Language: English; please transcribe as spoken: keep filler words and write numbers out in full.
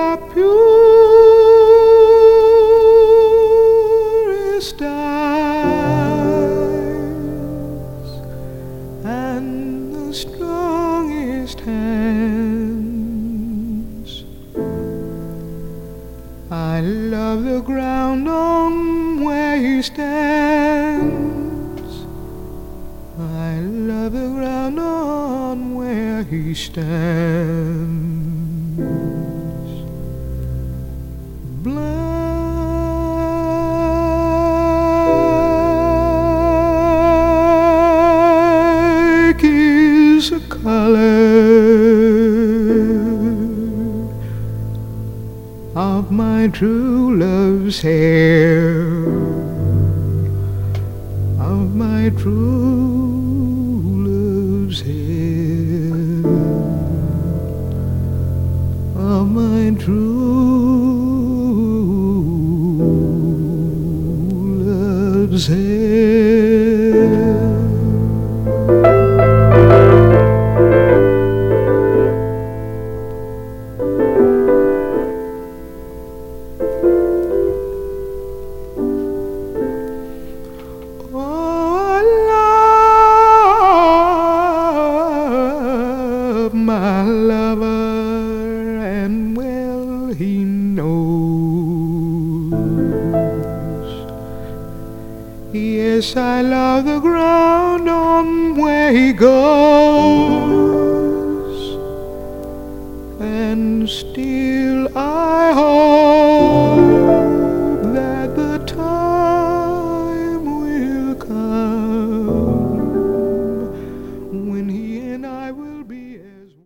purest eyes and the strongest hands. I love the ground on where he stands. I love the ground on where he stands. Black is the color of my true love's hair, of my true love's hair, of my true love's hair. My lover, and well he knows. Yes, I love the ground on where he goes, and still